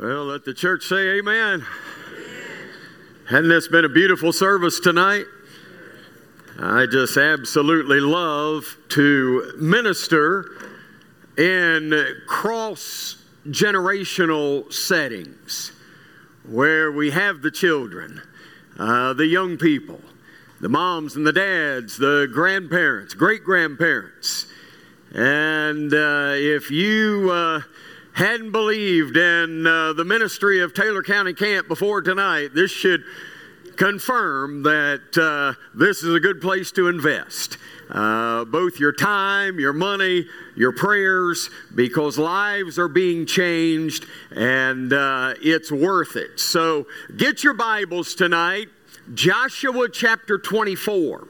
Well, let the church say amen. Hadn't this been a beautiful service tonight? I just absolutely love to minister in cross-generational settings where we have the children, the young people, the moms and the dads, the grandparents, great-grandparents. And if you hadn't believed in the ministry of Taylor County Camp before tonight, this should confirm that this is a good place to invest. Both your time, your money, your prayers, because lives are being changed and it's worth it. So get your Bibles tonight, Joshua chapter 24.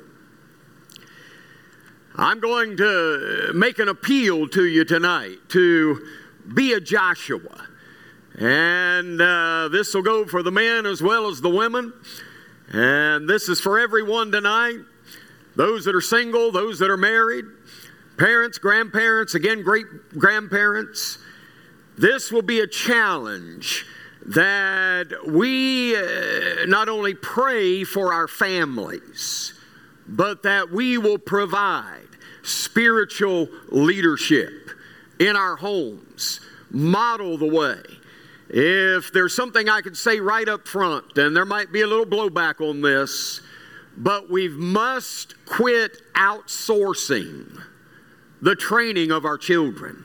I'm going to make an appeal to you tonight to be a Joshua. And this will go for the men as well as the women. And this is for everyone tonight. Those that are single, those that are married, parents, grandparents, again, great-grandparents. This will be a challenge that we not only pray for our families, but that we will provide spiritual leadership in our homes, model the way. If there's something I could say right up front, and there might be a little blowback on this, but we must quit outsourcing the training of our children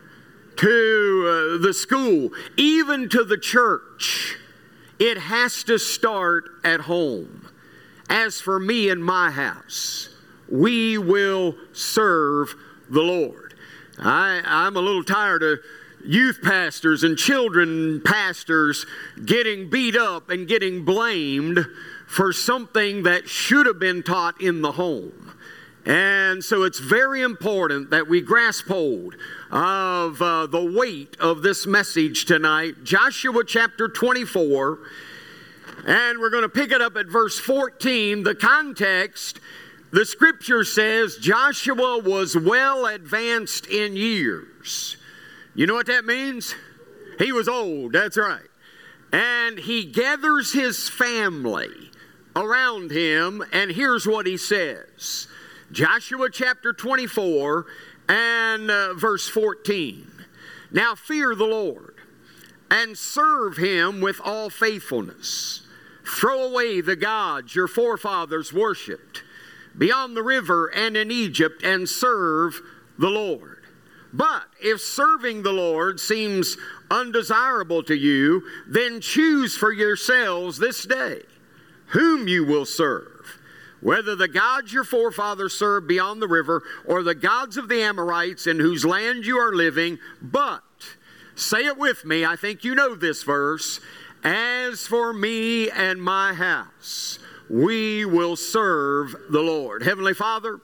to the school, even to the church. It has to start at home. As for me and my house, we will serve the Lord. I'm a little tired of youth pastors and children pastors getting beat up and getting blamed for something that should have been taught in the home. And so it's very important that we grasp hold of the weight of this message tonight. Joshua chapter 24, and we're going to pick it up at verse 14. The context, the scripture says Joshua was well advanced in years. You know what that means? He was old, that's right. And he gathers his family around him, and here's what he says. Joshua chapter 24 and verse 14. Now fear the Lord and serve him with all faithfulness. Throw away the gods your forefathers worshipped beyond the river and in Egypt, and serve the Lord. But if serving the Lord seems undesirable to you, then choose for yourselves this day whom you will serve, whether the gods your forefathers served beyond the river, or the gods of the Amorites in whose land you are living. But, say it with me, I think you know this verse, as for me and my house, we will serve the Lord. Heavenly Father,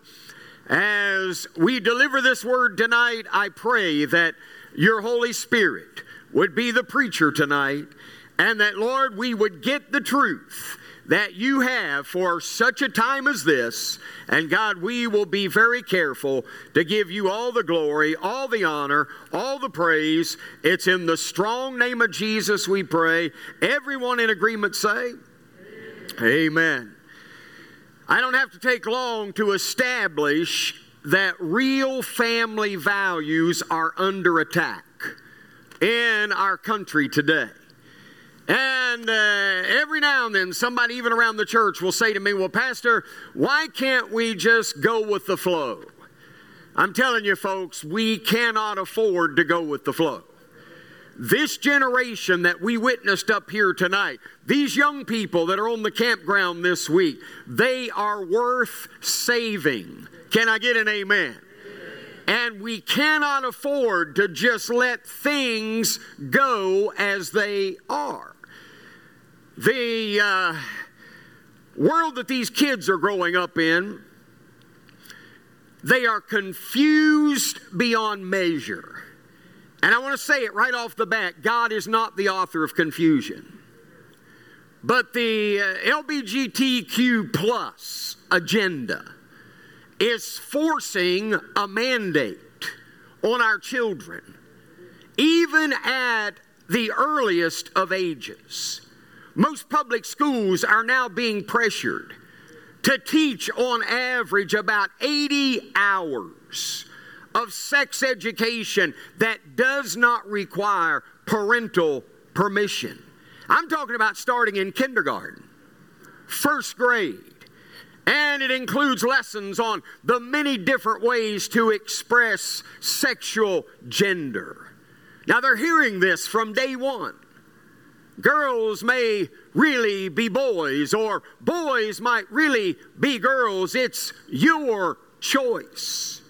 as we deliver this word tonight, I pray that your Holy Spirit would be the preacher tonight, and that, Lord, we would get the truth that you have for such a time as this. And God, we will be very careful to give you all the glory, all the honor, all the praise. It's in the strong name of Jesus we pray. Everyone in agreement say, Amen. I don't have to take long to establish that real family values are under attack in our country today. And every now and then, somebody even around the church will say to me, well, Pastor, why can't we just go with the flow? I'm telling you, folks, we cannot afford to go with the flow. This generation that we witnessed up here tonight, these young people that are on the campground this week, they are worth saving. Can I get an amen? And we cannot afford to just let things go as they are. The world that these kids are growing up in, they are confused beyond measure. And I want to say it right off the bat, God is not the author of confusion. But the LGBTQ plus agenda is forcing a mandate on our children, even at the earliest of ages. Most public schools are now being pressured to teach on average about 80 hours of sex education that does not require parental permission. I'm talking about starting in kindergarten, first grade. And it includes lessons on the many different ways to express sexual gender. Now they're hearing this from day one. Girls may really be boys, or boys might really be girls. It's your choice.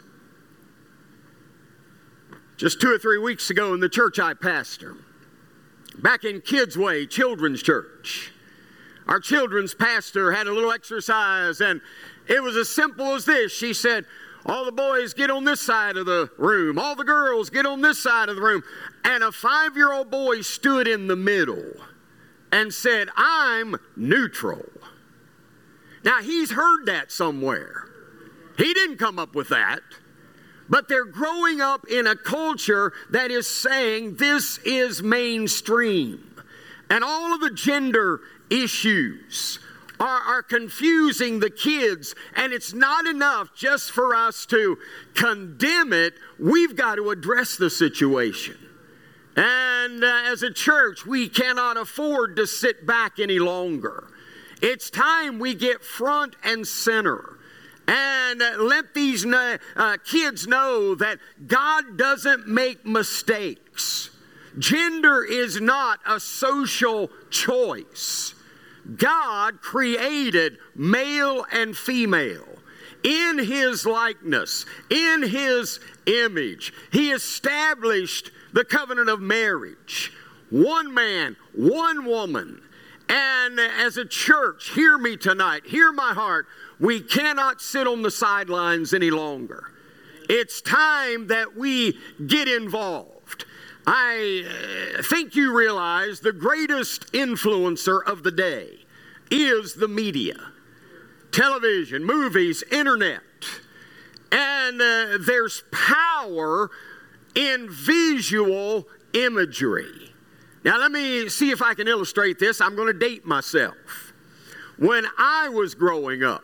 Just 2 or 3 weeks ago in the church I pastor, back in Kidsway Children's Church, our children's pastor had a little exercise, and it was as simple as this. She said, all the boys get on this side of the room. All the girls get on this side of the room. And a 5-year-old boy stood in the middle and said, I'm neutral. Now, he's heard that somewhere. He didn't come up with that. But they're growing up in a culture that is saying this is mainstream. And all of the gender issues are confusing the kids, and it's not enough just for us to condemn it. We've got to address the situation. And as a church, we cannot afford to sit back any longer. It's time we get front and center and let these kids know that God doesn't make mistakes. Gender is not a social choice. God created male and female in His likeness, in His image. He established the covenant of marriage. One man, one woman. And as a church, hear me tonight, hear my heart, we cannot sit on the sidelines any longer. It's time that we get involved. I think you realize the greatest influencer of the day is the media. Television, movies, internet. And there's power in visual imagery. Now let me see if I can illustrate this. I'm going to date myself. When I was growing up,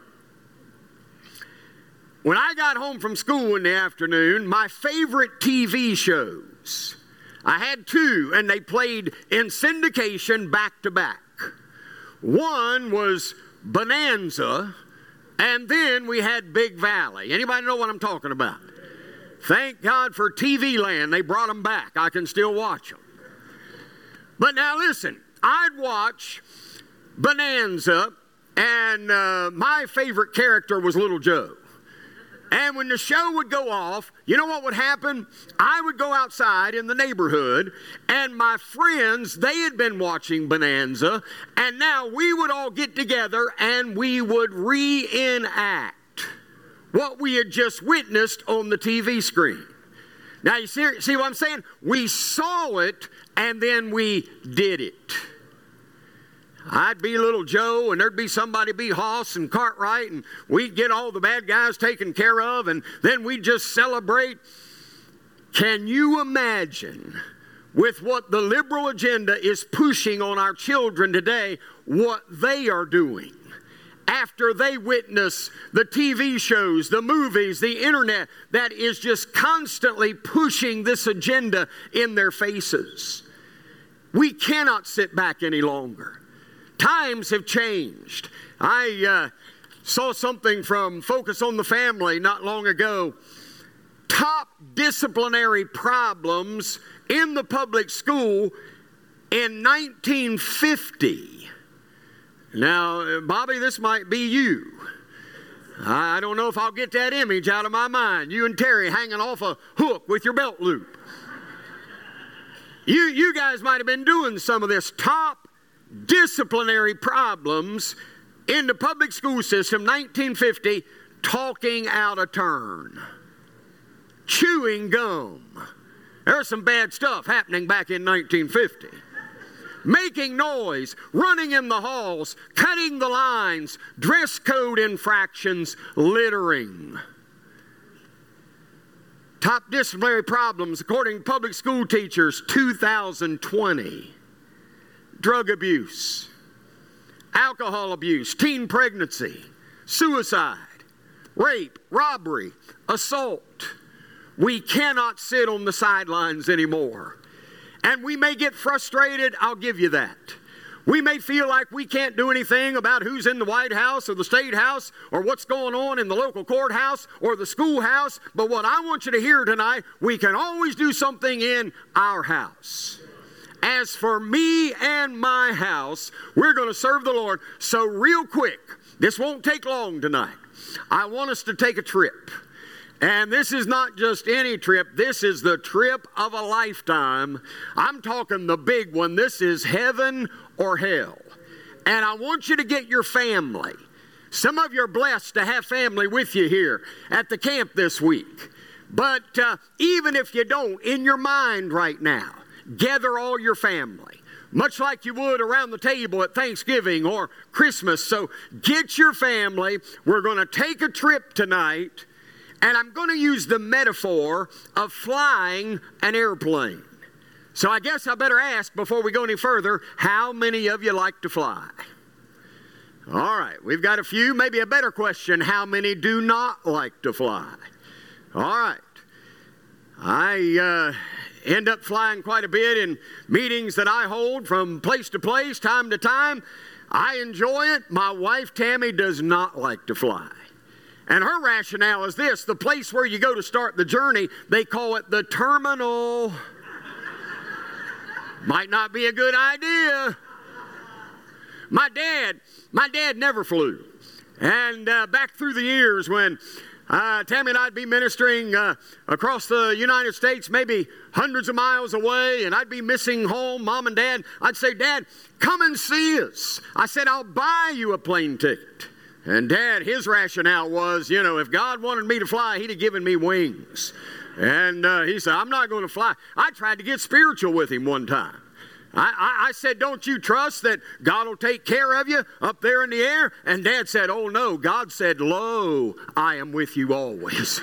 when I got home from school in the afternoon, my favorite TV shows, I had 2, and they played in syndication back to back. One was Bonanza, and then we had Big Valley. Anybody know what I'm talking about? Thank God for TV Land. They brought them back. I can still watch them. But now listen, I'd watch Bonanza, and my favorite character was Little Joe. And when the show would go off, you know what would happen? I would go outside in the neighborhood, and my friends, they had been watching Bonanza, and now we would all get together and we would reenact what we had just witnessed on the TV screen. Now, you see what I'm saying? We saw it, and then we did it. I'd be Little Joe, and there'd be somebody be Hoss and Cartwright, and we'd get all the bad guys taken care of, and then we'd just celebrate. Can you imagine, with what the liberal agenda is pushing on our children today, what they are doing after they witness the TV shows, the movies, the internet that is just constantly pushing this agenda in their faces? We cannot sit back any longer. Times have changed. I saw something from Focus on the Family not long ago. Top disciplinary problems in the public school in 1950. Now, Bobby, this might be you. I don't know if I'll get that image out of my mind. You and Terry hanging off a hook with your belt loop. You guys might have been doing some of this. Top disciplinary problems in the public school system, 1950, talking out of turn, chewing gum. There's some bad stuff happening back in 1950. Making noise, running in the halls, cutting the lines, dress code infractions, littering. Top disciplinary problems, according to public school teachers, 2020. Drug abuse, alcohol abuse, teen pregnancy, suicide, rape, robbery, assault. We cannot sit on the sidelines anymore. And we may get frustrated, I'll give you that. We may feel like we can't do anything about who's in the White House or the State House or what's going on in the local courthouse or the schoolhouse. But what I want you to hear tonight, we can always do something in our house. As for me and my house, we're going to serve the Lord. So real quick, this won't take long tonight. I want us to take a trip. And this is not just any trip. This is the trip of a lifetime. I'm talking the big one. This is heaven or hell. And I want you to get your family. Some of you are blessed to have family with you here at the camp this week. But even if you don't, in your mind right now, gather all your family, much like you would around the table at Thanksgiving or Christmas. So get your family. We're going to take a trip tonight. And I'm going to use the metaphor of flying an airplane. So I guess I better ask before we go any further, how many of you like to fly? All right, we've got a few. Maybe a better question, how many do not like to fly? All right. I end up flying quite a bit in meetings that I hold from place to place, time to time. I enjoy it. My wife, Tammy, does not like to fly. And her rationale is this: the place where you go to start the journey, they call it the terminal. Might not be a good idea. My dad never flew. And back through the years when Tammy and I'd be ministering across the United States, maybe hundreds of miles away, and I'd be missing home, Mom and Dad, I'd say, Dad, come and see us. I said, I'll buy you a plane ticket. And Dad, his rationale was, if God wanted me to fly, he'd have given me wings. And he said, I'm not going to fly. I tried to get spiritual with him one time. I said, don't you trust that God will take care of you up there in the air? And Dad said, oh no, God said, lo, I am with you always.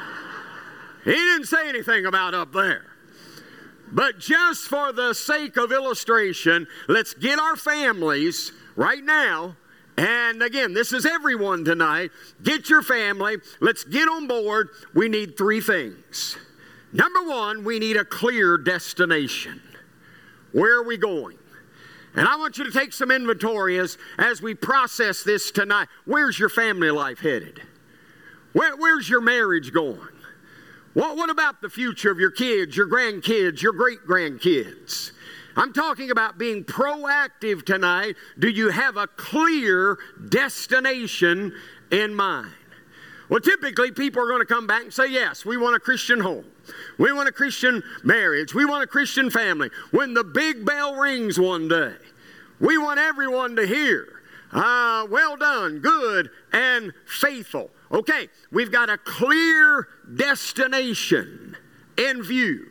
He didn't say anything about up there. But just for the sake of illustration, let's get our families right now. And again, this is everyone tonight. Get your family. Let's get on board. We need three things. Number one, we need a clear destination. Where are we going? And I want you to take some inventory as we process this tonight. Where's your family life headed? Where's your marriage going? What about the future of your kids, your grandkids, your great-grandkids? I'm talking about being proactive tonight. Do you have a clear destination in mind? Well, typically people are going to come back and say, yes, we want a Christian home. We want a Christian marriage. We want a Christian family. When the big bell rings one day, we want everyone to hear, well done, good and faithful. Okay, we've got a clear destination in view.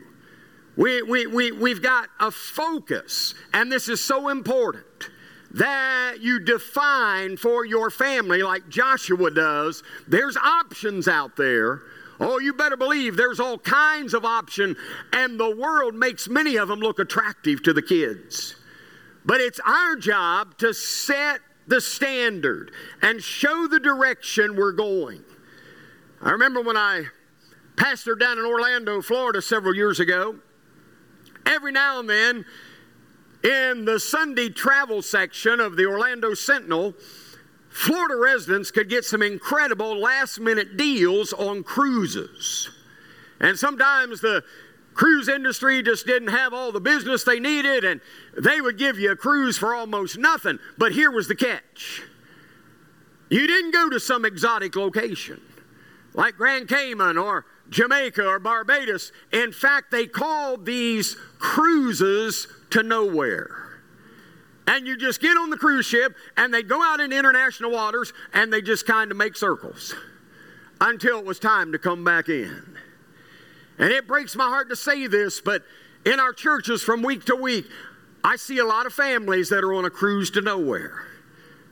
We've got a focus, and this is so important, that you define for your family like Joshua does. There's options out there. Oh, you better believe there's all kinds of options, and the world makes many of them look attractive to the kids. But it's our job to set the standard and show the direction we're going. I remember when I pastored down in Orlando, Florida several years ago, every now and then in the Sunday travel section of the Orlando Sentinel, Florida residents could get some incredible last-minute deals on cruises. And sometimes the cruise industry just didn't have all the business they needed, and they would give you a cruise for almost nothing. But here was the catch. You didn't go to some exotic location like Grand Cayman or Jamaica or Barbados. In fact, they called these cruises to nowhere. And you just get on the cruise ship, and they go out in international waters, and they just kind of make circles until it was time to come back in. And it breaks my heart to say this, but in our churches from week to week, I see a lot of families that are on a cruise to nowhere.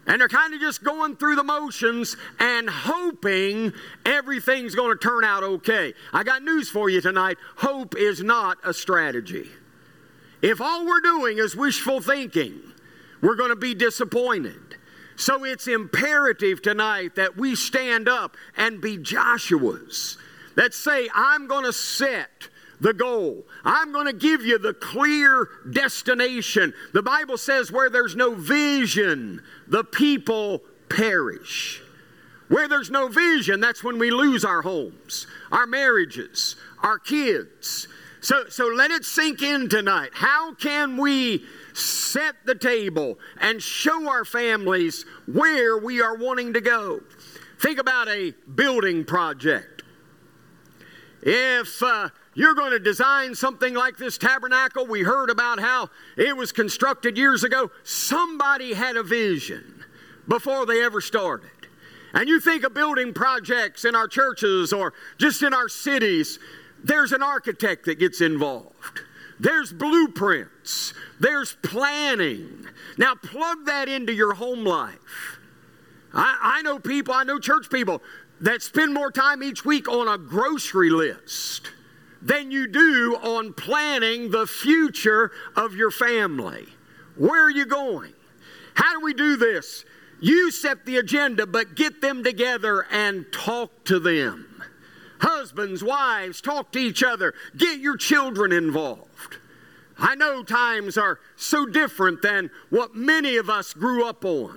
And they're kind of just going through the motions and hoping everything's going to turn out okay. I got news for you tonight. Hope is not a strategy. If all we're doing is wishful thinking, we're going to be disappointed. So it's imperative tonight that we stand up and be Joshuas that say, I'm going to set the goal. I'm going to give you the clear destination. The Bible says where there's no vision, the people perish. Where there's no vision, that's when we lose our homes, our marriages, our kids. So let it sink in tonight. How can we set the table and show our families where we are wanting to go? Think about a building project. If you're going to design something like this tabernacle, we heard about how it was constructed years ago. Somebody had a vision before they ever started. And you think of building projects in our churches or just in our cities, there's an architect that gets involved. There's blueprints. There's planning. Now plug that into your home life. I know people, I know church people that spend more time each week on a grocery list than you do on planning the future of your family. Where are you going? How do we do this? You set the agenda, but get them together and talk to them. Husbands, wives, talk to each other. Get your children involved. I know times are so different than what many of us grew up on.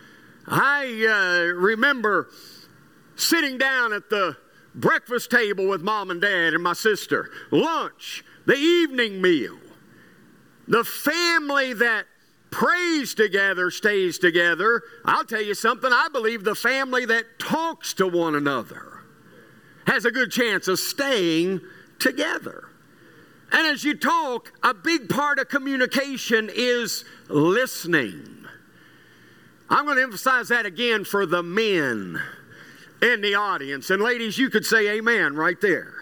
I remember sitting down at the breakfast table with mom and dad and my sister. Lunch, the evening meal. The family that prays together stays together. I'll tell you something. I believe the family that talks to one another has a good chance of staying together. And as you talk, a big part of communication is listening. I'm going to emphasize that again for the men in the audience. And ladies, you could say amen right there.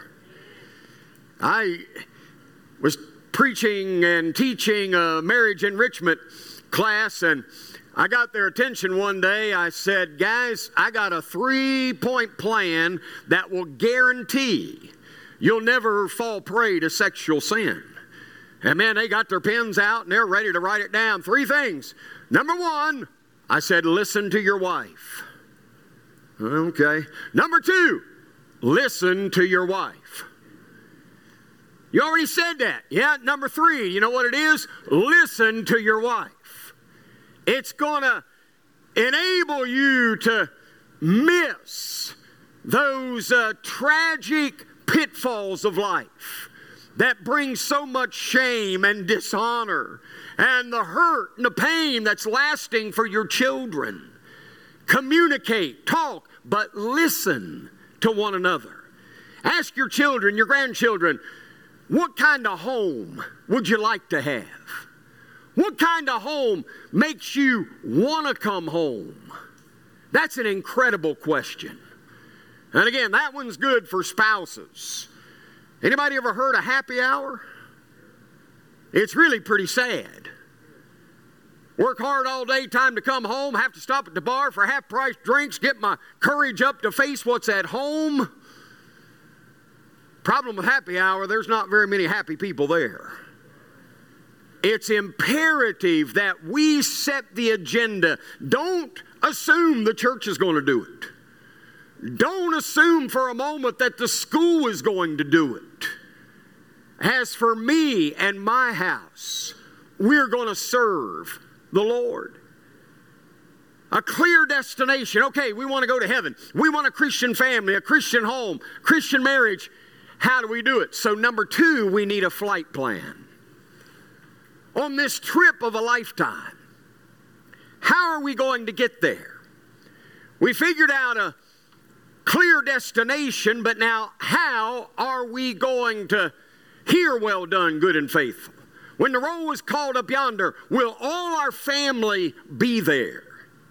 I was preaching and teaching a marriage enrichment class, and I got their attention one day. I said, guys, I got a 3-point plan that will guarantee you'll never fall prey to sexual sin. And man, they got their pens out and they're ready to write it down. 3 things. Number 1, I said, listen to your wife. Okay. Number 2, listen to your wife. You already said that. Yeah, number 3, you know what it is? Listen to your wife. It's going to enable you to miss those tragic pitfalls of life that bring so much shame and dishonor and the hurt and the pain that's lasting for your children. Communicate, talk, but listen to one another. Ask your children, your grandchildren, what kind of home would you like to have? What kind of home makes you want to come home? That's an incredible question. And again, that one's good for spouses. Anybody ever heard of happy hour? It's really pretty sad. Work hard all day, time to come home, have to stop at the bar for half-price drinks, get my courage up to face what's at home. Problem with happy hour, there's not very many happy people there. It's imperative that we set the agenda. Don't assume the church is going to do it. Don't assume for a moment that the school is going to do it. As for me and my house, we're going to serve the Lord. A clear destination. Okay, we want to go to heaven. We want a Christian family, a Christian home, Christian marriage. How do we do it? So number 2, we need a flight plan. On this trip of a lifetime, how are we going to get there? We figured out a clear destination, but now how are we going to hear well done, good and faithful? When the roll is called up yonder, will all our family be there?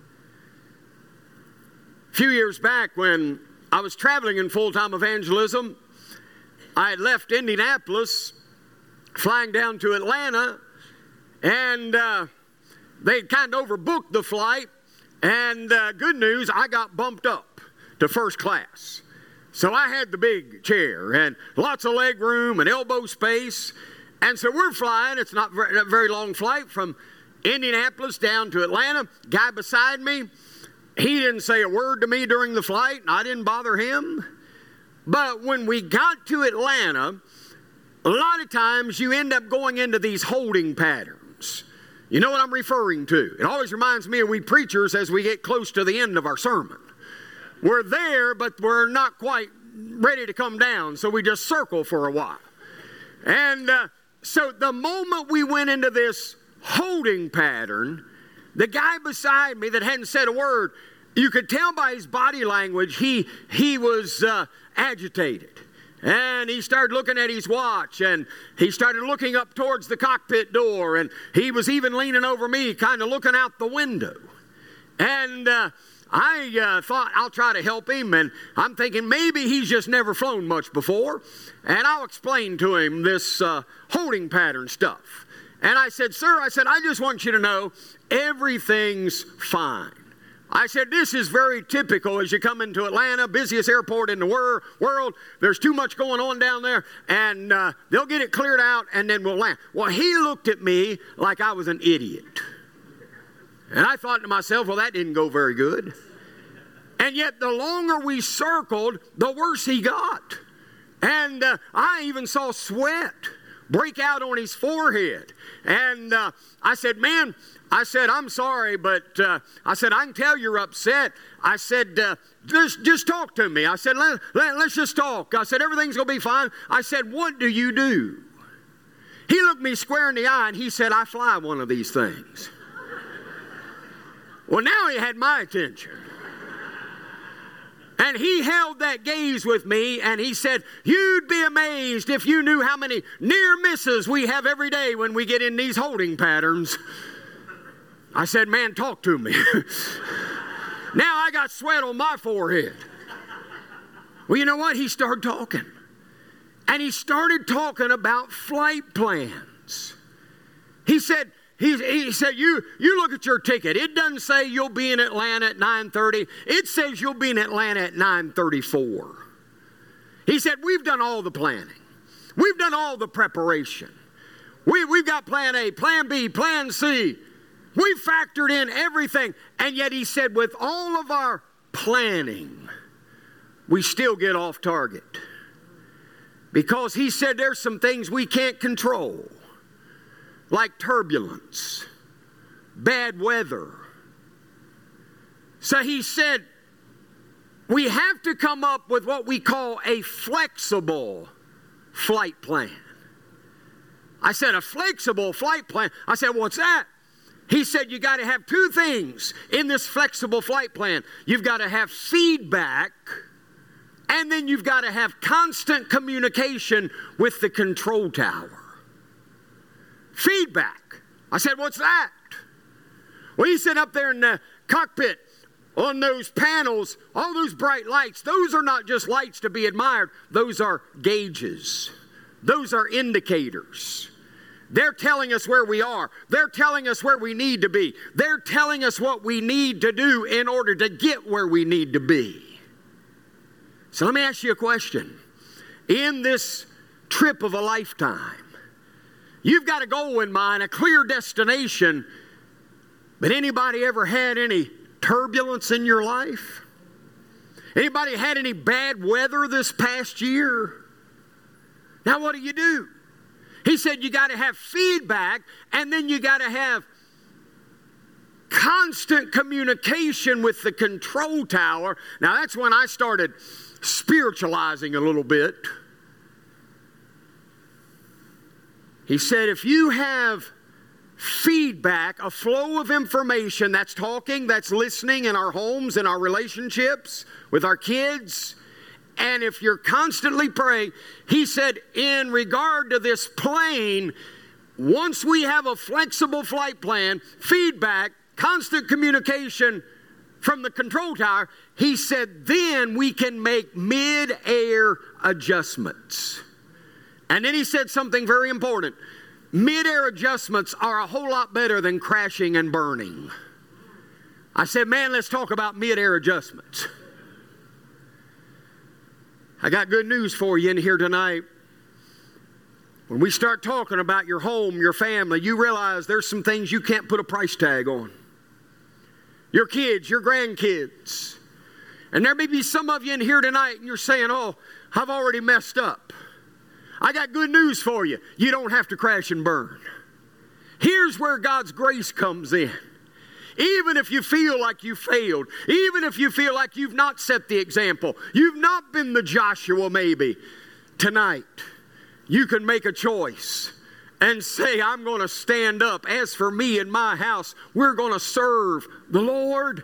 A few years back when I was traveling in full-time evangelism, I had left Indianapolis, flying down to Atlanta, and they'd kind of overbooked the flight, And good news, I got bumped up to first class. So I had the big chair and lots of leg room and elbow space. And so we're flying. It's not a very long flight from Indianapolis down to Atlanta. Guy beside me, he didn't say a word to me during the flight, and I didn't bother him. But when we got to Atlanta, a lot of times you end up going into these holding patterns. You know what I'm referring to? It always reminds me of we preachers as we get close to the end of our sermon. We're there, but we're not quite ready to come down, so we just circle for a while. And so the moment we went into this holding pattern, the guy beside me that hadn't said a word, you could tell by his body language he was agitated. And he started looking at his watch, and he started looking up towards the cockpit door, and he was even leaning over me, kind of looking out the window. And I thought I'll try to help him, and I'm thinking maybe he's just never flown much before, and I'll explain to him this holding pattern stuff. And I said, sir, I just want you to know everything's fine. I said, this is very typical as you come into Atlanta, busiest airport in the world. There's too much going on down there, and they'll get it cleared out, and then we'll land. Well, he looked at me like I was an idiot. And I thought to myself, well, that didn't go very good. And yet the longer we circled, the worse he got. And I even saw sweat break out on his forehead. And I said, man, I'm sorry, but I said, I can tell you're upset. I said, just talk to me. I said, let's just talk. I said, everything's going to be fine. I said, what do you do? He looked me square in the eye and he said, I fly one of these things. Well, now he had my attention. And he held that gaze with me and he said, you'd be amazed if you knew how many near misses we have every day when we get in these holding patterns. I said, man, talk to me. Now I got sweat on my forehead. Well, you know what? He started talking. And he started talking about flight plans. He said, you look at your ticket. It doesn't say you'll be in Atlanta at 9:30. It says you'll be in Atlanta at 9:34. He said, we've done all the planning. We've done all the preparation. We've got plan A, plan B, plan C. We've factored in everything. And yet he said, with all of our planning, we still get off target. Because he said there's some things we can't control. Like turbulence, bad weather. So he said, we have to come up with what we call a flexible flight plan. I said, a flexible flight plan? I said, what's that? He said, you got to have two things in this flexible flight plan. You've got to have feedback, and then you've got to have constant communication with the control tower. Feedback. I said, what's that? Well, he said up there in the cockpit on those panels, all those bright lights, those are not just lights to be admired. Those are gauges. Those are indicators. They're telling us where we are. They're telling us where we need to be. They're telling us what we need to do in order to get where we need to be. So let me ask you a question. In this trip of a lifetime, you've got a goal in mind, a clear destination, but anybody ever had any turbulence in your life? Anybody had any bad weather this past year? Now what do? He said you got to have feedback, and then you got to have constant communication with the control tower. Now that's when I started spiritualizing a little bit. He said, if you have feedback, a flow of information, that's talking, that's listening in our homes, in our relationships, with our kids, and if you're constantly praying, he said, in regard to this plane, once we have a flexible flight plan, feedback, constant communication from the control tower, he said, then we can make mid-air adjustments. And then he said something very important. Mid-air adjustments are a whole lot better than crashing and burning. I said, man, let's talk about mid-air adjustments. I got good news for you in here tonight. When we start talking about your home, your family, you realize there's some things you can't put a price tag on. Your kids, your grandkids. And there may be some of you in here tonight and you're saying, oh, I've already messed up. I got good news for you. You don't have to crash and burn. Here's where God's grace comes in. Even if you feel like you failed, even if you feel like you've not set the example, you've not been the Joshua maybe, tonight you can make a choice and say, I'm going to stand up. As for me and my house, we're going to serve the Lord.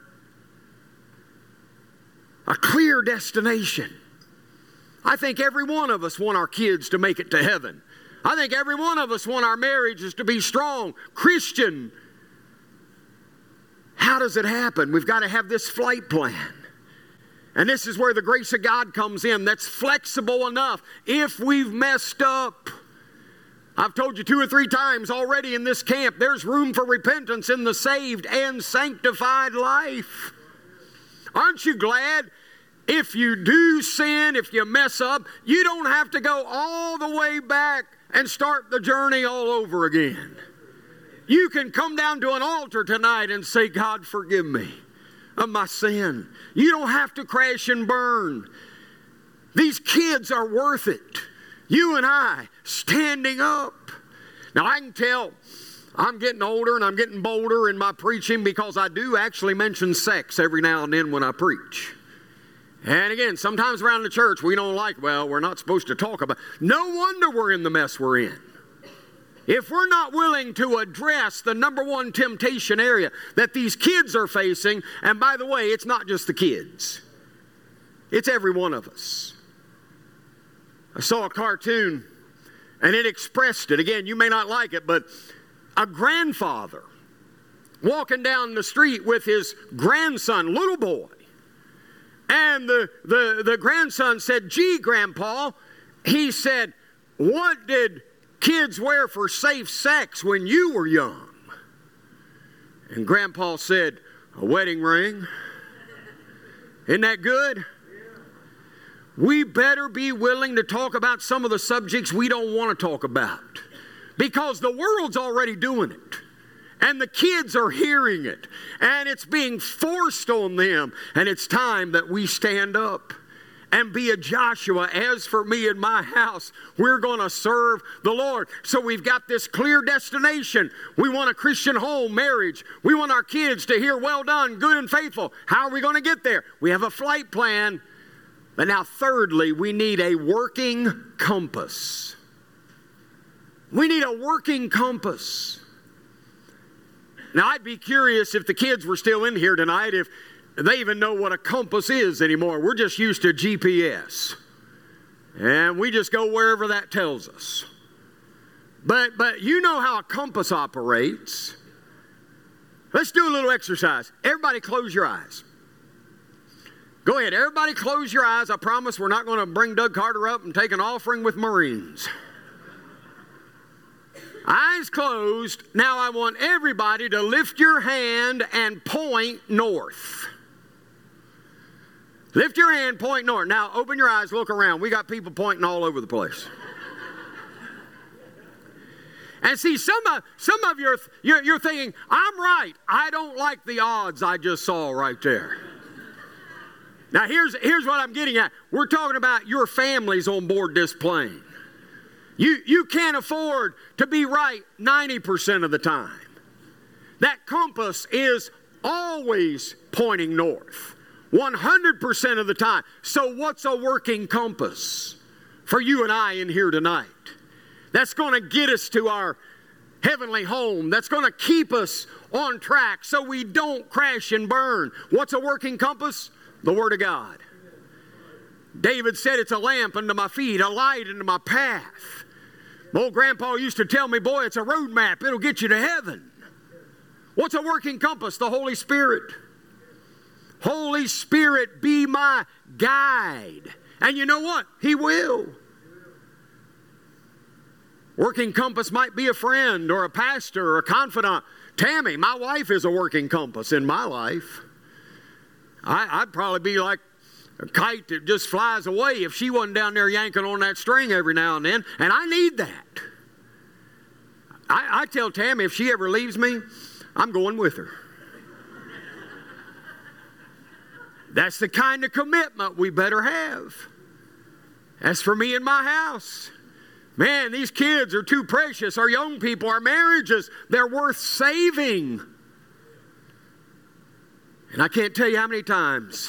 A clear destination. I think every one of us want our kids to make it to heaven. I think every one of us want our marriages to be strong, Christian. How does it happen? We've got to have this flight plan. And this is where the grace of God comes in. That's flexible enough. If we've messed up, I've told you 2 or 3 times already in this camp, there's room for repentance in the saved and sanctified life. Aren't you glad? If you do sin, if you mess up, you don't have to go all the way back and start the journey all over again. You can come down to an altar tonight and say, God, forgive me of my sin. You don't have to crash and burn. These kids are worth it. You and I standing up. Now I can tell I'm getting older and I'm getting bolder in my preaching because I do actually mention sex every now and then when I preach. And again, sometimes around the church we don't like, well, we're not supposed to talk about. No wonder we're in the mess we're in. If we're not willing to address the number one temptation area that these kids are facing, and by the way, it's not just the kids. It's every one of us. I saw a cartoon and it expressed it. Again, you may not like it, but a grandfather walking down the street with his grandson, little boy. And the grandson said, gee, Grandpa, he said, what did kids wear for safe sex when you were young? And Grandpa said, a wedding ring. Isn't that good? We better be willing to talk about some of the subjects we don't want to talk about. Because the world's already doing it. And the kids are hearing it. And it's being forced on them. And it's time that we stand up and be a Joshua. As for me and my house, we're going to serve the Lord. So we've got this clear destination. We want a Christian home, marriage. We want our kids to hear, well done, good and faithful. How are we going to get there? We have a flight plan. But now thirdly, we need a working compass. We need a working compass. Now, I'd be curious if the kids were still in here tonight, if they even know what a compass is anymore. We're just used to GPS. And we just go wherever that tells us. But you know how a compass operates. Let's do a little exercise. Everybody close your eyes. Go ahead. Everybody close your eyes. I promise we're not going to bring Doug Carter up and take an offering with Marines. Eyes closed. Now I want everybody to lift your hand and point north. Lift your hand, point north. Now open your eyes, look around. We got people pointing all over the place. And see, some of you're thinking, I'm right. I don't like the odds I just saw right there. Now here's what I'm getting at. We're talking about your families on board this plane. You can't afford to be right 90% of the time. That compass is always pointing north, 100% of the time. So what's a working compass for you and I in here tonight? That's going to get us to our heavenly home. That's going to keep us on track so we don't crash and burn. What's a working compass? The Word of God. David said it's a lamp unto my feet, a light unto my path. My old grandpa used to tell me, boy, it's a road map. It'll get you to heaven. What's a working compass? The Holy Spirit. Holy Spirit, be my guide. And you know what? He will. Working compass might be a friend or a pastor or a confidant. Tammy, my wife, is a working compass in my life. I'd probably be like a kite that just flies away if she wasn't down there yanking on that string every now and then, and I need that. I tell Tammy if she ever leaves me, I'm going with her. That's the kind of commitment we better have. As for me and my house, man, these kids are too precious. Our young people, our marriages, they're worth saving. And I can't tell you how many times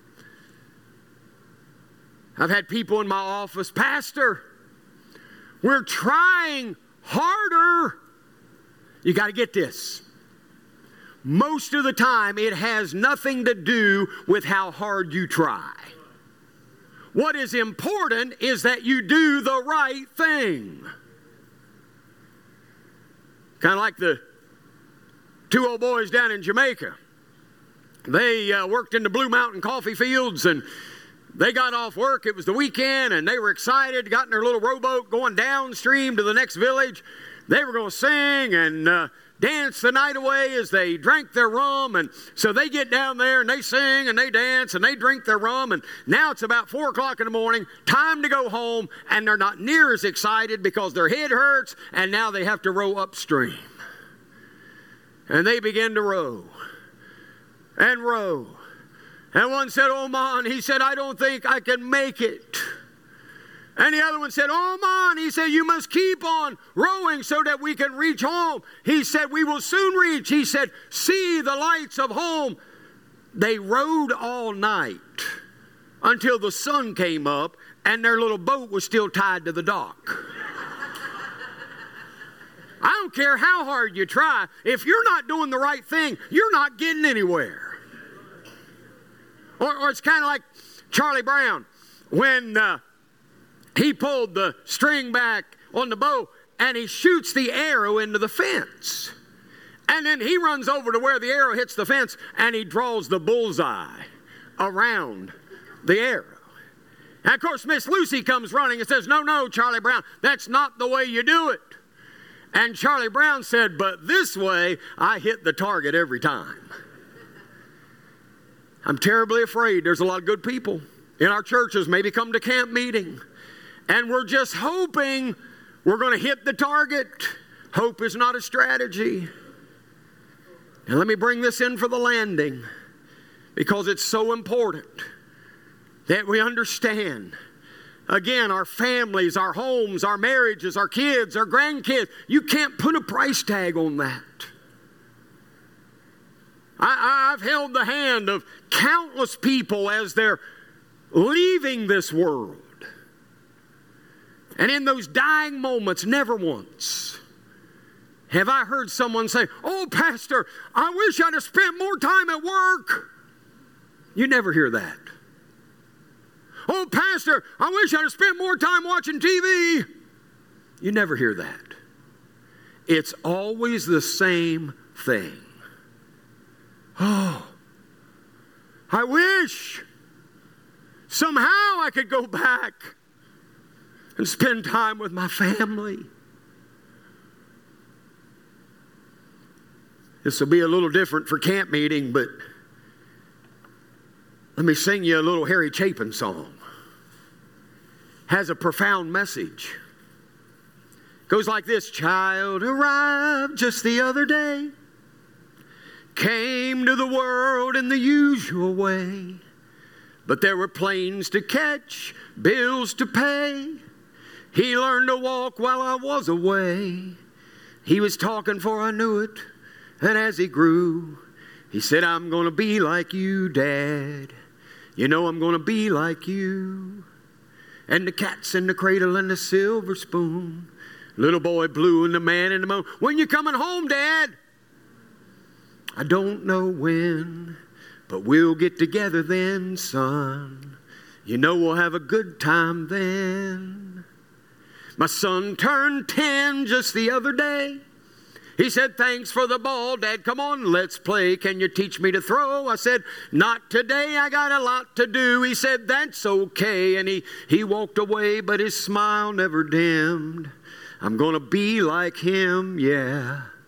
I've had people in my office, Pastor, we're trying harder. You got to get this. Most of the time, it has nothing to do with how hard you try. What is important is that you do the right thing. Kind of like the two old boys down in Jamaica. They worked in the Blue Mountain coffee fields, and they got off work. It was the weekend, and they were excited, got in their little rowboat going downstream to the next village. They were going to sing and dance the night away as they drank their rum. And so they get down there and they sing and they dance and they drink their rum. And now it's about 4 o'clock in the morning, time to go home. And they're not near as excited because their head hurts. And now they have to row upstream. And they begin to row and row. And one said, "Oh, man," he said, "I don't think I can make it." And the other one said, "Oh, man," he said, "you must keep on rowing so that we can reach home." He said, "We will soon reach." He said, "See the lights of home." They rowed all night until the sun came up and their little boat was still tied to the dock. I don't care how hard you try. If you're not doing the right thing, you're not getting anywhere. Or it's kind of like Charlie Brown when he pulled the string back on the bow and he shoots the arrow into the fence. And then he runs over to where the arrow hits the fence and he draws the bullseye around the arrow. And of course, Miss Lucy comes running and says, no, Charlie Brown, that's not the way you do it." And Charlie Brown said, "But this way, I hit the target every time." I'm terribly afraid there's a lot of good people in our churches maybe come to camp meeting, and we're just hoping we're going to hit the target. Hope is not a strategy. And let me bring this in for the landing, because it's so important that we understand. Again, our families, our homes, our marriages, our kids, our grandkids, you can't put a price tag on that. I've held the hand of countless people as they're leaving this world. And in those dying moments, never once have I heard someone say, "Oh, Pastor, I wish I'd have spent more time at work." You never hear that. "Oh, Pastor, I wish I'd have spent more time watching TV." You never hear that. It's always the same thing. "Oh, I wish somehow I could go back and spend time with my family." This will be a little different for camp meeting, but let me sing you a little Harry Chapin song. Has a profound message. Goes like this: "Child arrived just the other day, came to the world in the usual way, but there were planes to catch, bills to pay. He learned to walk while I was away. He was talking before I knew it, and as he grew, he said, 'I'm going to be like you, Dad. You know I'm going to be like you.' And the cat's in the cradle and the silver spoon. Little boy blue and the man in the moon. 'When you coming home, Dad?' 'I don't know when, but we'll get together then, son. You know we'll have a good time then.' My son turned 10 just the other day. He said, 'Thanks for the ball, Dad. Come on, let's play. Can you teach me to throw?' I said, 'Not today. I got a lot to do.' He said, 'That's okay.' And he walked away, but his smile never dimmed. I'm going to be like him, yeah.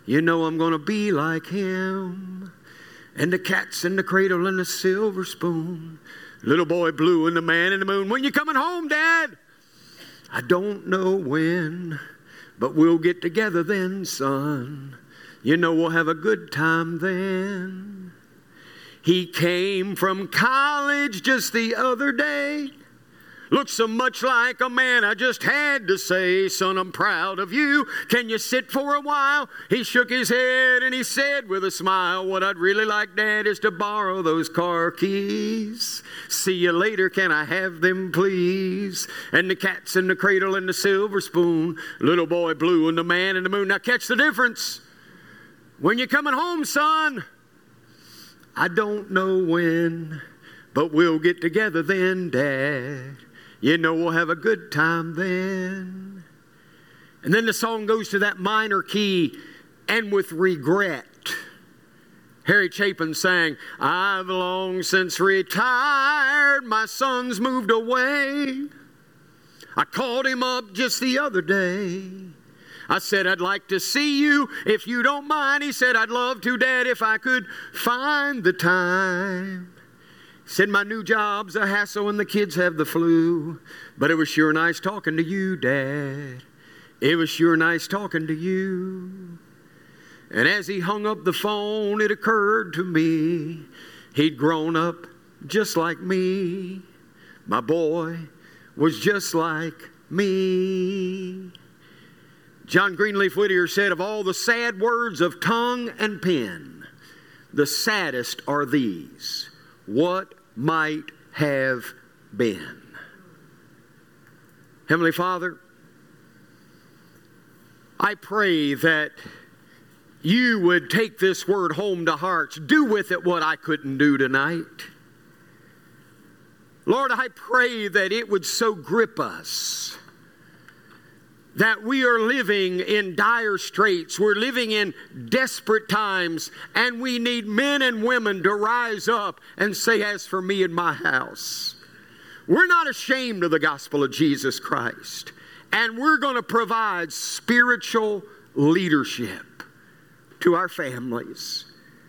You know I'm going to be like him. And the cat's in the cradle and the silver spoon. Little boy blue and the man in the moon. When you coming home, Dad? I don't know when, but we'll get together then, son. You know we'll have a good time then. He came from college just the other day. Looks so much like a man, I just had to say, son, I'm proud of you. Can you sit for a while? He shook his head and he said with a smile, what I'd really like, Dad, is to borrow those car keys. See you later, can I have them, please? And the cat's in the cradle and the silver spoon. Little boy blue and the man in the moon. Now catch the difference. When you coming home, son? I don't know when, but we'll get together then, Dad. You know we'll have a good time then. And then the song goes to that minor key, and with regret. Harry Chapin sang, I've long since retired, my son's moved away. I called him up just the other day. I said, I'd like to see you if you don't mind. He said, I'd love to, Dad, if I could find the time. Said my new job's a hassle and the kids have the flu. But it was sure nice talking to you, Dad. It was sure nice talking to you. And as he hung up the phone, it occurred to me, he'd grown up just like me. My boy was just like me. John Greenleaf Whittier said, of all the sad words of tongue and pen, the saddest are these. What might have been. Heavenly Father, I pray that you would take this word home to hearts. Do with it what I couldn't do tonight. Lord, I pray that it would so grip us that we are living in dire straits. We're living in desperate times, and we need men and women to rise up and say, as for me and my house. We're not ashamed of the gospel of Jesus Christ, and we're going to provide spiritual leadership to our families.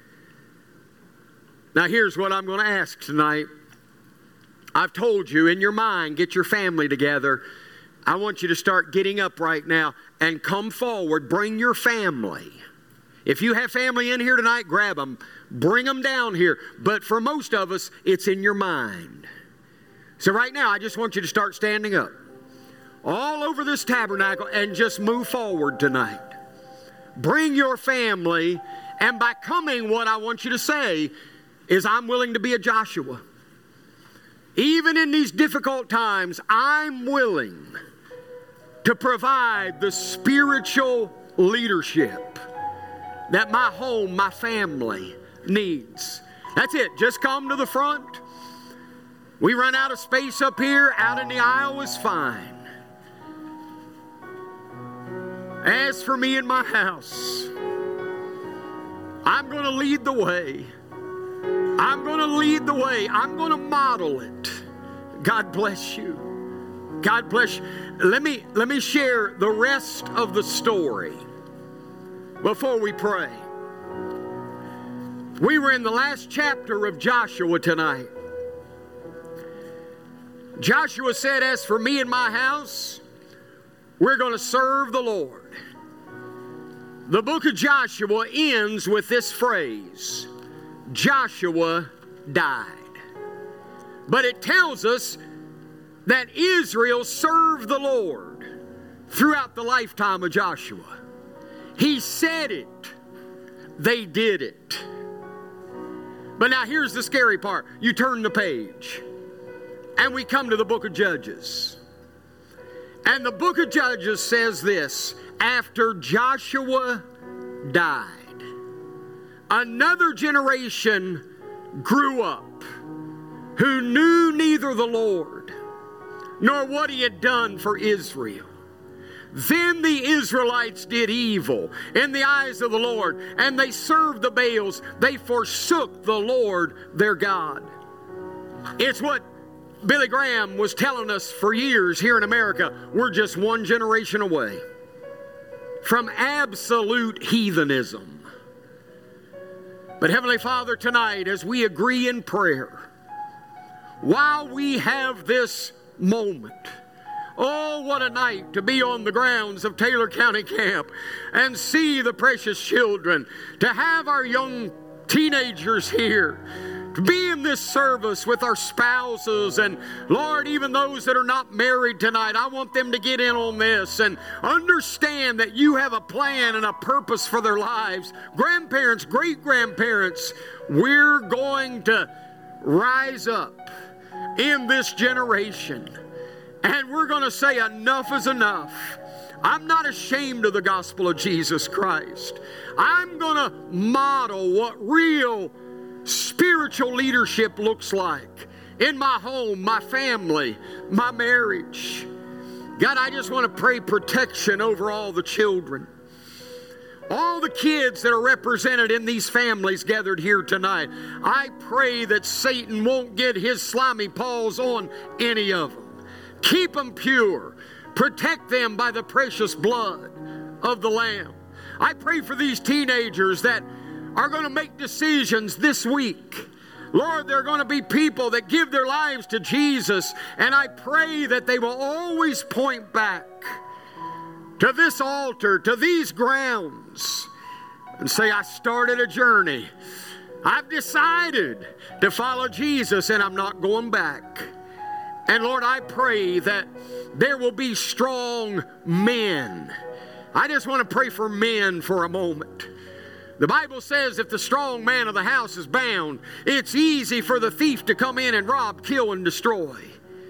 Now here's what I'm going to ask tonight. I've told you, in your mind, get your family together. I want you to start getting up right now and come forward. Bring your family. If you have family in here tonight, grab them. Bring them down here. But for most of us, it's in your mind. So right now, I just want you to start standing up all over this tabernacle and just move forward tonight. Bring your family, and by coming, what I want you to say is, I'm willing to be a Joshua. Even in these difficult times, I'm willing to provide the spiritual leadership that my home, my family needs. That's it. Just come to the front. We run out of space up here. Out in the aisle is fine. As for me and my house, I'm going to lead the way. I'm going to lead the way. I'm going to model it. God bless you. God bless you. Let me share the rest of the story before we pray. We were in the last chapter of Joshua tonight. Joshua said, as for me and my house, we're going to serve the Lord. The book of Joshua ends with this phrase, Joshua died. But it tells us that Israel served the Lord throughout the lifetime of Joshua. He said it. They did it. But now here's the scary part. You turn the page and we come to the book of Judges. And the book of Judges says this, after Joshua died, another generation grew up who knew neither the Lord nor what he had done for Israel. Then the Israelites did evil in the eyes of the Lord, and they served the Baals. They forsook the Lord their God. It's what Billy Graham was telling us for years here in America. We're just one generation away. from absolute heathenism. But Heavenly Father, tonight as we agree in prayer, while we have this moment, oh, what a night to be on the grounds of Taylor County Camp and see the precious children, to have our young teenagers here, to be in this service with our spouses, and Lord, even those that are not married tonight, I want them to get in on this and understand that you have a plan and a purpose for their lives. Grandparents, great-grandparents, we're going to rise up in this generation, and we're going to say enough is enough. I'm not ashamed of the gospel of Jesus Christ. I'm going to model what real spiritual leadership looks like in my home, my family, my marriage. God, I just want to pray protection over all the children, all the kids that are represented in these families gathered here tonight. I pray that Satan won't get his slimy paws on any of them. Keep them pure. Protect them by the precious blood of the Lamb. I pray for these teenagers that are going to make decisions this week. Lord, there are going to be people that give their lives to Jesus, and I pray that they will always point back to this altar, to these grounds, and say, I started a journey. I've decided to follow Jesus, and I'm not going back. And Lord, I pray that there will be strong men. I just want to pray for men for a moment. The Bible says if the strong man of the house is bound, it's easy for the thief to come in and rob, kill, and destroy.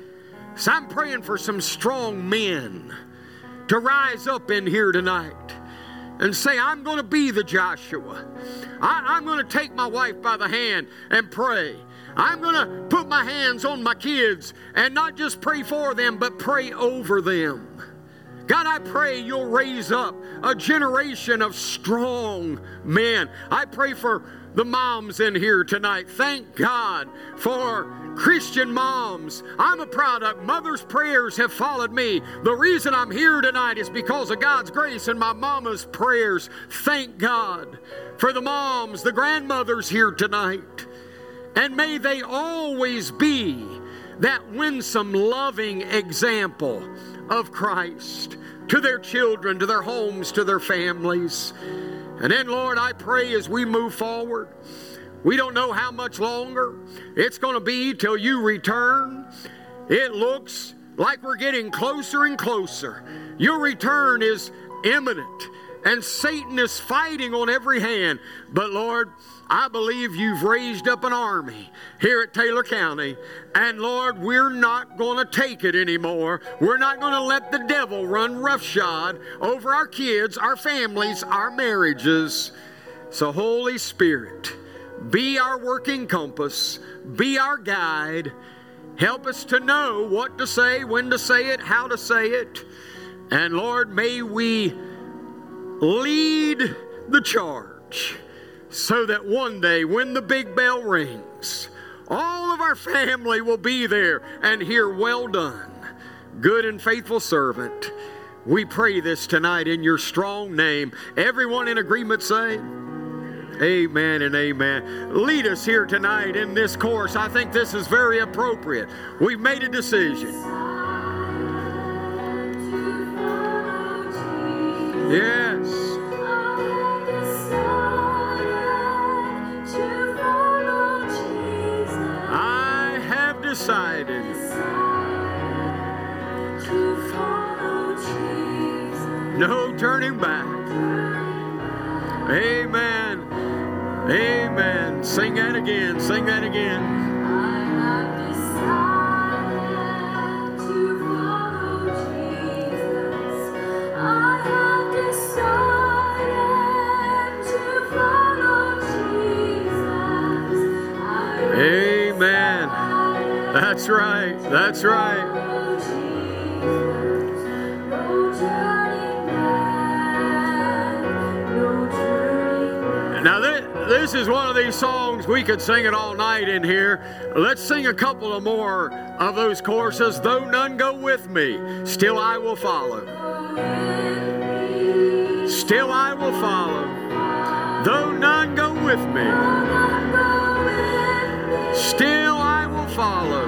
So I'm praying for some strong men to rise up in here tonight and say, I'm going to be the Joshua. I'm going to take my wife by the hand and pray. I'm going to put my hands on my kids and not just pray for them, but pray over them. God, I pray you'll raise up a generation of strong men. I pray for the moms in here tonight. Thank God for Christian moms. I'm a product. Mother's prayers have followed me. The reason I'm here tonight is because of God's grace and my mama's prayers. Thank God for the moms, the grandmothers here tonight. And may they always be that winsome, loving example of Christ to their children, to their homes, to their families. And then, Lord, I pray as we move forward, we don't know how much longer it's going to be till you return. It looks like we're getting closer and closer. Your return is imminent, and Satan is fighting on every hand. But, Lord, I believe you've raised up an army here at Taylor County. And Lord, we're not going to take it anymore. We're not going to let the devil run roughshod over our kids, our families, our marriages. So Holy Spirit, be our working compass. Be our guide. Help us to know what to say, when to say it, how to say it. And Lord, may we lead the charge, so that one day when the big bell rings, all of our family will be there and hear, well done, good and faithful servant. We pray this tonight in your strong name. Everyone in agreement say, amen and amen. Lead us here tonight in this course. I think this is very appropriate. We've made a decision. Yes. Decided to follow Jesus. No turning back. Amen. Amen. Sing that again. Sing that again. I have decided to follow Jesus. I have decided to follow Jesus. Amen. That's right. That's right. Now this is one of these songs we could sing it all night in here. Let's sing a couple of more of those choruses. Though none go with me, still I will follow. Still I will follow, though none go with me. Still I will follow.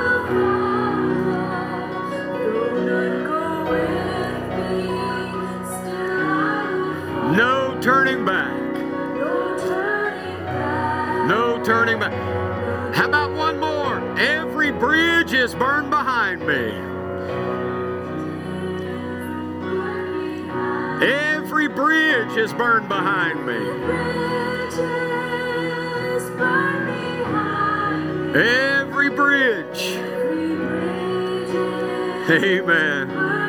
No turning back. No turning back. How about one more? Every bridge is burned behind me. Every bridge is burned behind me. Every bridge. Amen.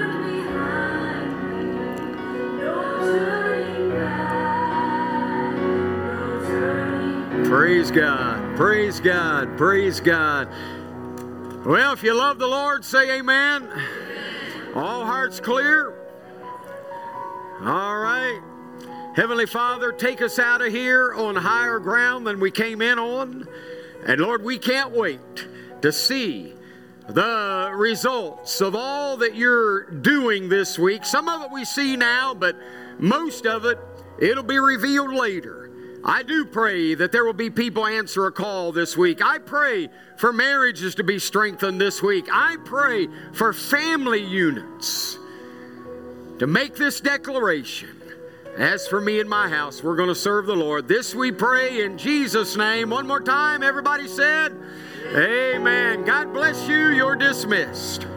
Praise God. Praise God. Praise God. Well, if you love the Lord, say amen. All hearts clear? All right. Heavenly Father, take us out of here on higher ground than we came in on. And Lord, we can't wait to see the results of all that you're doing this week. Some of it we see now, but most of it, it'll be revealed later. I do pray that there will be people answer a call this week. I pray for marriages to be strengthened this week. I pray for family units to make this declaration. As for me and my house, we're going to serve the Lord. This we pray in Jesus' name. One more time, everybody said, amen. God bless you. You're dismissed.